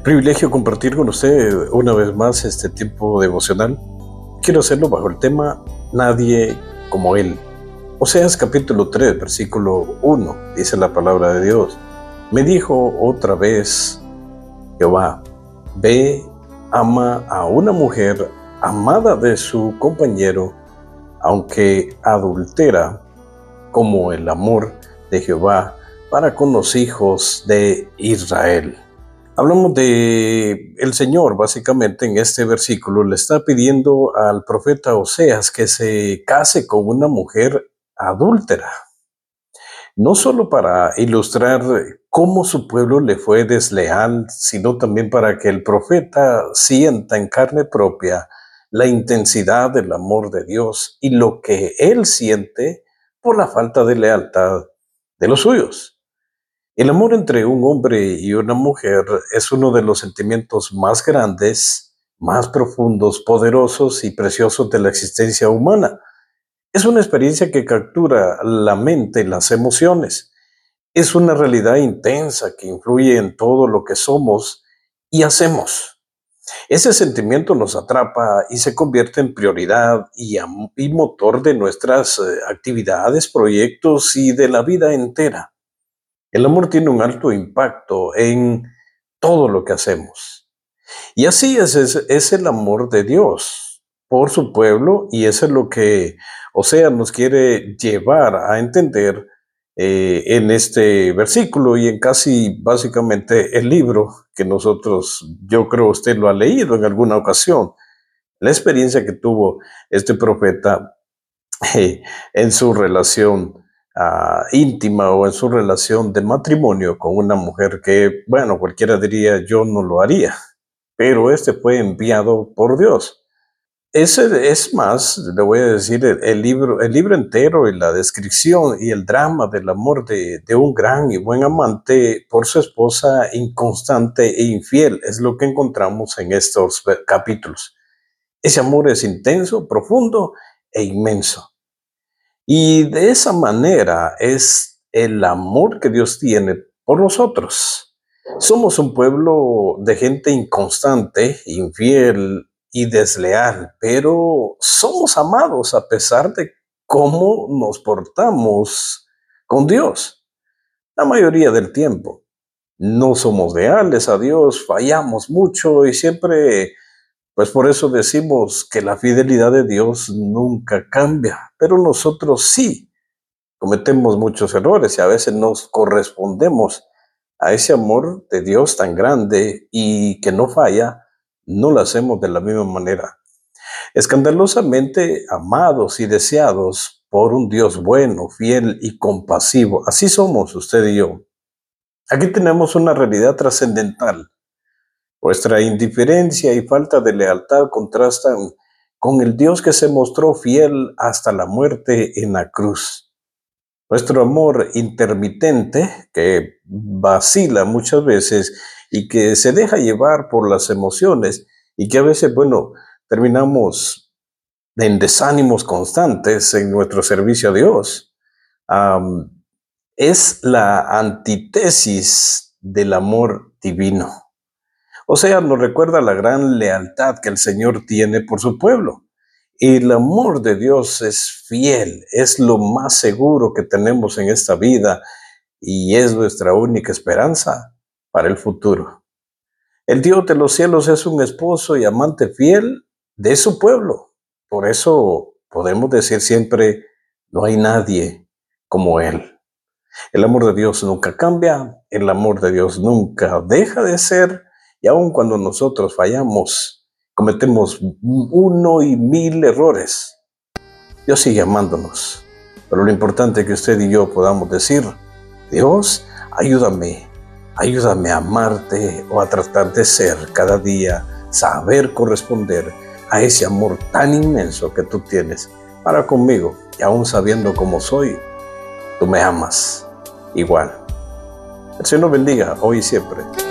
Privilegio compartir con usted una vez más este tiempo devocional. Quiero hacerlo bajo el tema Nadie como Él. Oseas capítulo 3, versículo 1, dice la palabra de Dios. Me dijo otra vez Jehová, ve, ama a una mujer amada de su compañero, aunque adultera, como el amor de Jehová para con los hijos de Israel. Hablamos de el Señor, básicamente en este versículo le está pidiendo al profeta Oseas que se case con una mujer adúltera, no solo para ilustrar cómo su pueblo le fue desleal, sino también para que el profeta sienta en carne propia la intensidad del amor de Dios y lo que él siente por la falta de lealtad de los suyos. El amor entre un hombre y una mujer es uno de los sentimientos más grandes, más profundos, poderosos y preciosos de la existencia humana. Es una experiencia que captura la mente y las emociones. Es una realidad intensa que influye en todo lo que somos y hacemos. Ese sentimiento nos atrapa y se convierte en prioridad y motor de nuestras actividades, proyectos y de la vida entera. El amor tiene un alto impacto en todo lo que hacemos. Y así es el amor de Dios por su pueblo, y eso es lo que Oseas nos quiere llevar a entender en este versículo y en casi básicamente el libro que yo creo usted lo ha leído en alguna ocasión. La experiencia que tuvo este profeta en su relación íntima o en su relación de matrimonio con una mujer que, bueno, cualquiera diría yo no lo haría, pero este fue enviado por Dios. Ese es más, le voy a decir, el libro entero y la descripción y el drama del amor de un gran y buen amante por su esposa inconstante e infiel, es lo que encontramos en estos capítulos. Ese amor es intenso, profundo e inmenso. Y de esa manera es el amor que Dios tiene por nosotros. Somos un pueblo de gente inconstante, infiel y desleal, pero somos amados a pesar de cómo nos portamos con Dios. La mayoría del tiempo no somos leales a Dios, fallamos mucho y siempre, pues por eso decimos que la fidelidad de Dios nunca cambia, pero nosotros sí cometemos muchos errores y a veces nos correspondemos a ese amor de Dios tan grande y que no falla, no lo hacemos de la misma manera. Escandalosamente amados y deseados por un Dios bueno, fiel y compasivo. Así somos usted y yo. Aquí tenemos una realidad trascendental. Nuestra indiferencia y falta de lealtad contrastan con el Dios que se mostró fiel hasta la muerte en la cruz. Nuestro amor intermitente, que vacila muchas veces y que se deja llevar por las emociones y que a veces, bueno, terminamos en desánimos constantes en nuestro servicio a Dios, am, es la antítesis del amor divino. O sea, nos recuerda la gran lealtad que el Señor tiene por su pueblo. El amor de Dios es fiel, es lo más seguro que tenemos en esta vida y es nuestra única esperanza para el futuro. El Dios de los cielos es un esposo y amante fiel de su pueblo. Por eso podemos decir siempre, no hay nadie como Él. El amor de Dios nunca cambia, el amor de Dios nunca deja de ser, y aun cuando nosotros fallamos, cometemos 1,000 errores, Dios sigue amándonos. Pero lo importante es que usted y yo podamos decir, Dios, ayúdame a amarte o a tratar de ser cada día, saber corresponder a ese amor tan inmenso que tú tienes para conmigo, y aun sabiendo cómo soy, tú me amas igual. El Señor bendiga hoy y siempre.